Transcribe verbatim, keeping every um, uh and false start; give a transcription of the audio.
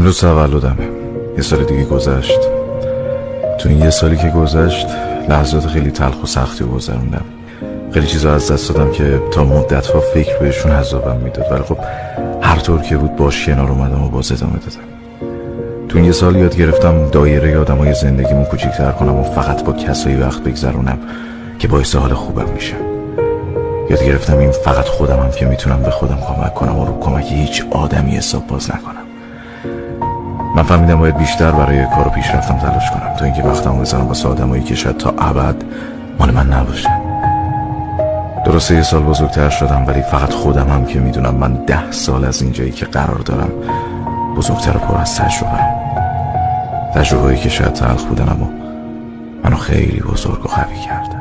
امروز تولدمه. یه سال دیگه گذشت. تو این یه سالی که گذشت لحظات خیلی تلخ و سختی گذروندم. خیلی چیزا از دست دادم که تا مدت‌ها فکر بهشون عذابم میداد، ولی خب هر طور که بود باش کنار اومدم و باز ادامه دادم. تو این یه سال یاد گرفتم دایره آدمای زندگیمو کوچیک‌تر کنم و فقط با کسایی وقت بگذرونم که باعث حال خوبم میشه. یاد گرفتم این فقط خودمم که میتونم به خودم کمک کنم و رو کمک هیچ آدمی حساب باز نکنم. من فهمیدم باید بیشتر برای کار و پیشرفتم تلاش کنم تا اینکه وقتمو بذارم واسه آدمایی که شاید تا ابد مال من نباشه. درسته یه سال بزرگتر شدم، ولی فقط خودمم که میدونم من ده سال از اینجایی که قرار دارم بزرگتر و پر از تجربه تجربه‌ای که شاید تلخ بودن اما منو خیلی بزرگ و قوی کرده.